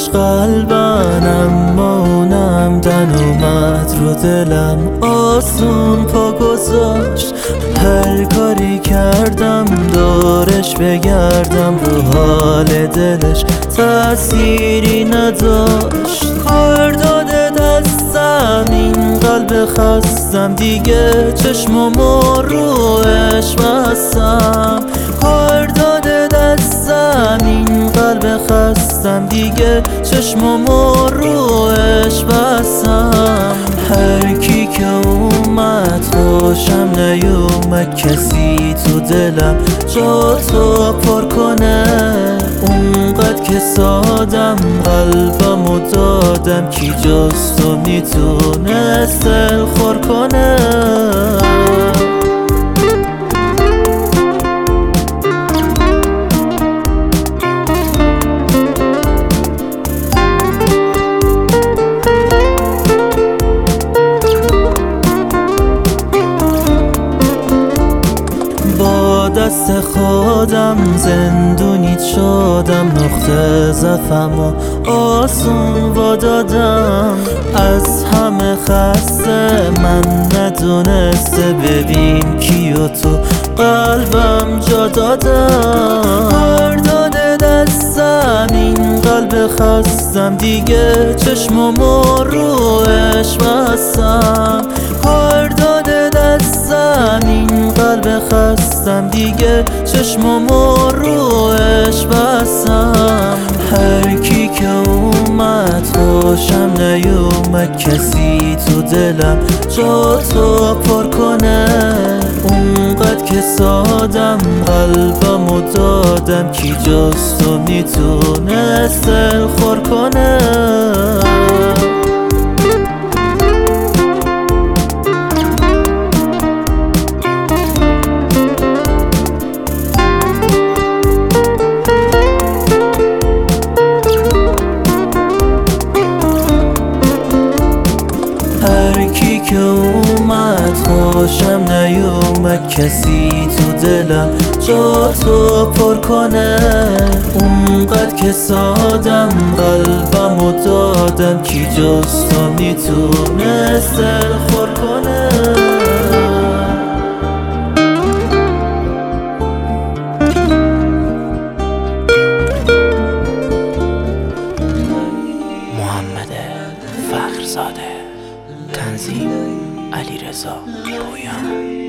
قلبن، اما اونم دن اومد رو دلم، آسون پا گذاشت. هر کاری کردم دورش بگردم، رو حال دلش تأثیری نداشت. کار داده دستم این قلب خستم، دیگه چشممو روش بستم. کار داده دستم این قلب خستم، دیگه چشممو روش بستم. هر کی که اومد خوشم نیومد، کسی تو دلم جا تو پر کنه. اونقدر که سادم قلبمو دادم، کی جز تو میتونست دلخور کنه. دست خودم زندونیت شدم، نقطه ضعفم و آسون وادادم. از همه خسته من ندونسته، ببین کیو تو قلبم جا دادم. کار داده دستم این قلب خستم، دیگه چشممو روش بستم. کار داده دستم این قلب خستم، دیگه چشممو روش بستم. هر کی که اومد خوشم نیومد، کسی تو دلم جا تو پر کنه. اونقدر که سادم قلبمو دادم، کی جز تو میتونست دلخور کنه. که اومد خوشم نیومد، کسی تو دلم جا تو پر کنه. اونقدر که سادم قلبمو دادم، کی جز تو میتونست دلخور کنه. محمد فخرزاده، تنظیم علیرضا پویان.